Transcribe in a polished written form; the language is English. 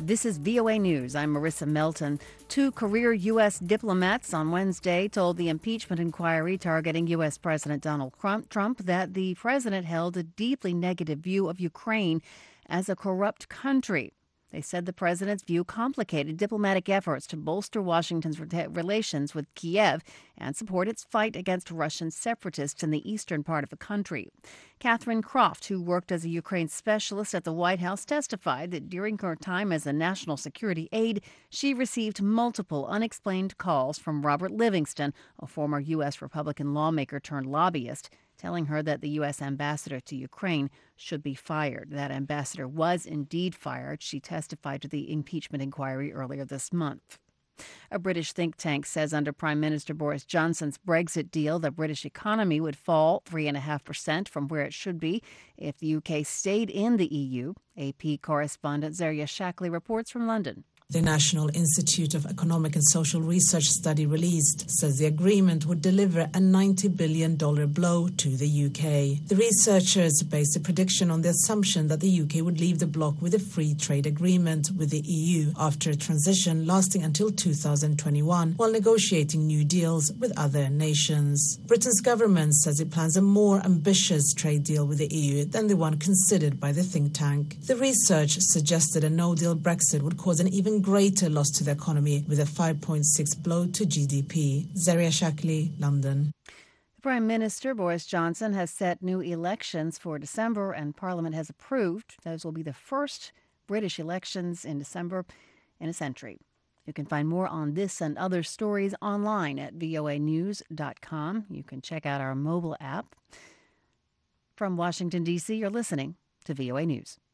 This is VOA News. I'm Marissa Melton. Two career U.S. diplomats on Wednesday told the impeachment inquiry targeting U.S. President Donald Trump that the president held a deeply negative view of Ukraine as a corrupt country. They said the president's view complicated diplomatic efforts to bolster Washington's relations with Kiev and support its fight against Russian separatists in the eastern part of the country. Catherine Croft, who worked as a Ukraine specialist at the White House, testified that during her time as a national security aide, she received multiple unexplained calls from Robert Livingston, a former U.S. Republican lawmaker turned lobbyist, telling her that the U.S. ambassador to Ukraine should be fired. That ambassador was indeed fired. She testified to the impeachment inquiry earlier this month. A British think tank says under Prime Minister Boris Johnson's Brexit deal, the British economy would fall 3.5% from where it should be if the UK stayed in the EU. AP correspondent Zaria Shackley reports from London. The National Institute of Economic and Social Research study released says the agreement would deliver a $90 billion blow to the UK. The researchers based a prediction on the assumption that the UK would leave the bloc with a free trade agreement with the EU after a transition lasting until 2021, while negotiating new deals with other nations. Britain's government says it plans a more ambitious trade deal with the EU than the one considered by the think tank. The research suggested a no-deal Brexit would cause an even greater loss to the economy, with a 5.6 blow to GDP. Zaria Shackley, London. Prime Minister Boris Johnson has set new elections for December, and Parliament has approved. Those will be the first British elections in December in a century. You can find more on this and other stories online at voanews.com. You can check out our mobile app. From Washington, D.C., you're listening to VOA News.